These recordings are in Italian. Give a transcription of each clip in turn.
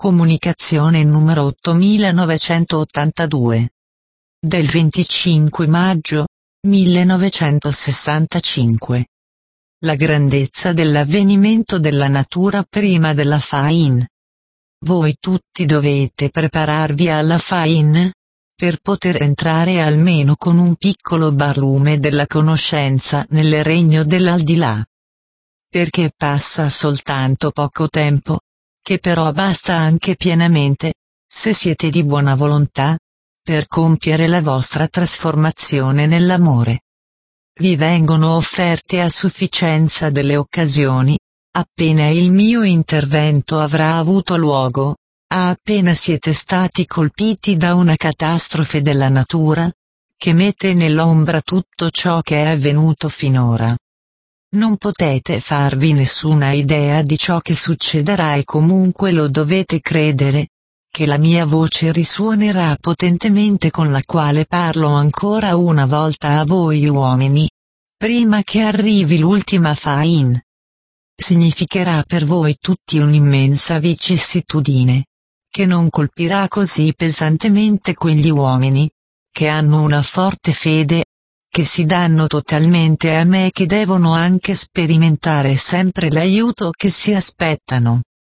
Comunicazione numero 8982. Del 25 maggio 1965. La grandezza dell'avvenimento della natura prima della Fain. Voi tutti dovete prepararvi alla Fain, per poter entrare almeno con un piccolo barlume della conoscenza nel regno dell'aldilà. Perché passa soltanto poco tempo, che però basta anche pienamente, se siete di buona volontà, per compiere la vostra trasformazione nell'amore. Vi vengono offerte a sufficienza delle occasioni, appena il mio intervento avrà avuto luogo, appena siete stati colpiti da una catastrofe della natura, che mette nell'ombra tutto ciò che è avvenuto finora. Non potete farvi nessuna idea di ciò che succederà e comunque lo dovete credere, che la mia voce risuonerà potentemente con la quale parlo ancora una volta a voi uomini, prima che arrivi l'ultima Fain. Significherà per voi tutti un'immensa vicissitudine, che non colpirà così pesantemente quegli uomini, che hanno una forte fede, che si danno totalmente a me e che devono anche sperimentare sempre l'aiuto che si aspettano.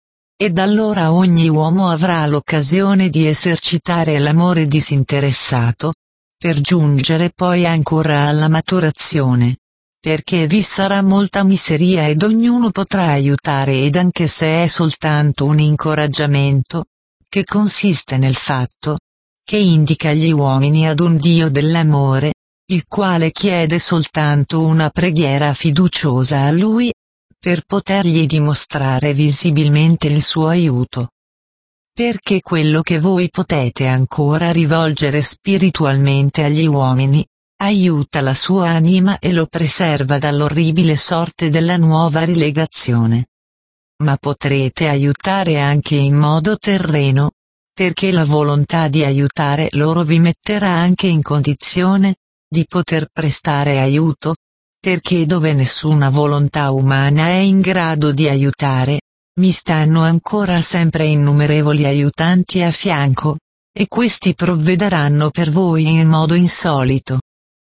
Ed allora ogni uomo avrà l'occasione di esercitare l'amore disinteressato, per giungere poi ancora alla maturazione, perché vi sarà molta miseria ed ognuno potrà aiutare ed anche se è soltanto un incoraggiamento, che consiste nel fatto, che indica gli uomini ad un Dio dell'amore, il quale chiede soltanto una preghiera fiduciosa a Lui, per potergli dimostrare visibilmente il suo aiuto. Perché quello che voi potete ancora rivolgere spiritualmente agli uomini, aiuta la sua anima e lo preserva dall'orribile sorte della nuova rilegazione. Ma potrete aiutare anche in modo terreno, perché la volontà di aiutare loro vi metterà anche in condizione di poter prestare aiuto, perché dove nessuna volontà umana è in grado di aiutare, mi stanno ancora sempre innumerevoli aiutanti a fianco, e questi provvederanno per voi in modo insolito.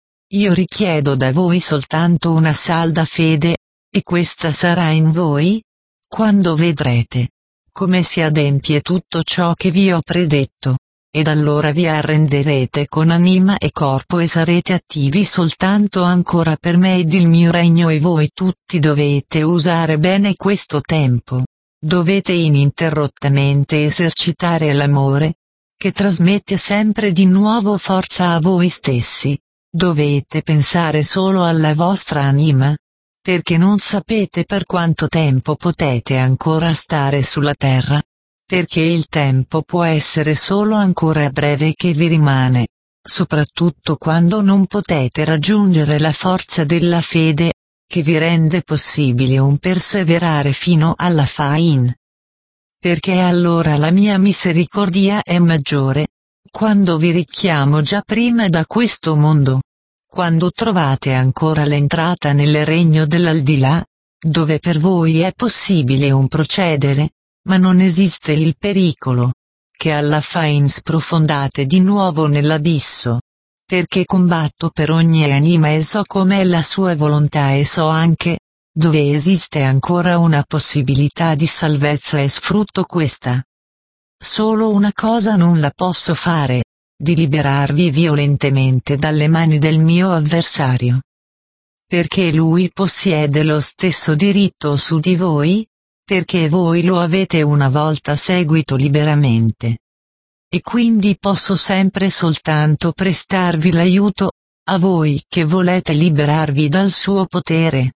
Io richiedo da voi soltanto una salda fede, e questa sarà in voi, quando vedrete come si adempie tutto ciò che vi ho predetto. Ed allora vi arrenderete con anima e corpo e sarete attivi soltanto ancora per me ed il mio regno e voi tutti dovete usare bene questo tempo. Dovete ininterrottamente esercitare l'amore, che trasmette sempre di nuovo forza a voi stessi. Dovete pensare solo alla vostra anima, perché non sapete per quanto tempo potete ancora stare sulla terra. Perché il tempo può essere solo ancora breve che vi rimane, soprattutto quando non potete raggiungere la forza della fede, che vi rende possibile un perseverare fino alla Fain. Perché allora la mia misericordia è maggiore, quando vi richiamo già prima da questo mondo. Quando trovate ancora l'entrata nel regno dell'aldilà, dove per voi è possibile un procedere, ma non esiste il pericolo, che alla Fain sprofondate di nuovo nell'abisso, perché combatto per ogni anima e so com'è la sua volontà e so anche, dove esiste ancora una possibilità di salvezza e sfrutto questa. Solo una cosa non la posso fare, di liberarvi violentemente dalle mani del mio avversario. Perché lui possiede lo stesso diritto su di voi, perché voi lo avete una volta seguito liberamente. E quindi posso sempre soltanto prestarvi l'aiuto, a voi che volete liberarvi dal suo potere.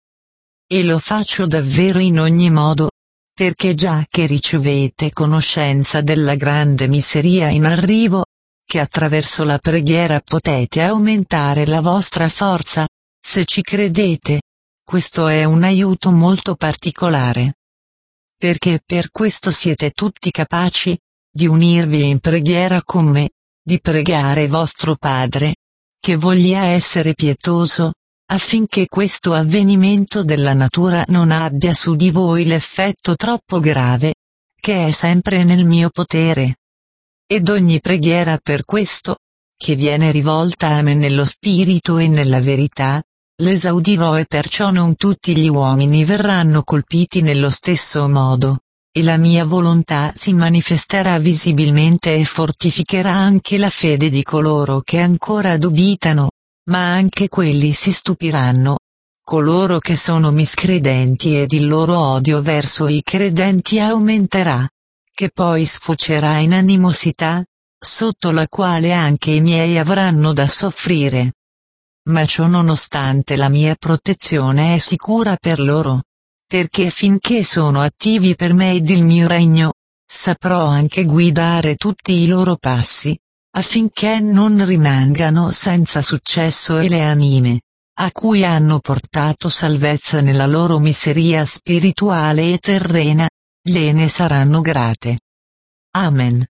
E lo faccio davvero in ogni modo, perché già che ricevete conoscenza della grande miseria in arrivo, che attraverso la preghiera potete aumentare la vostra forza, se ci credete, questo è un aiuto molto particolare. Perché per questo siete tutti capaci, di unirvi in preghiera con me, di pregare vostro Padre, che voglia essere pietoso, affinché questo avvenimento della natura non abbia su di voi l'effetto troppo grave, che è sempre nel mio potere. Ed ogni preghiera per questo, che viene rivolta a me nello spirito e nella verità, l'esaudirò e perciò non tutti gli uomini verranno colpiti nello stesso modo, e la mia volontà si manifesterà visibilmente e fortificherà anche la fede di coloro che ancora dubitano, ma anche quelli si stupiranno. Coloro che sono miscredenti ed il loro odio verso i credenti aumenterà, che poi sfocerà in animosità, sotto la quale anche i miei avranno da soffrire. Ma ciò nonostante la mia protezione è sicura per loro, perché finché sono attivi per me ed il mio regno, saprò anche guidare tutti i loro passi, affinché non rimangano senza successo e le anime, a cui hanno portato salvezza nella loro miseria spirituale e terrena, gliene saranno grate. Amen.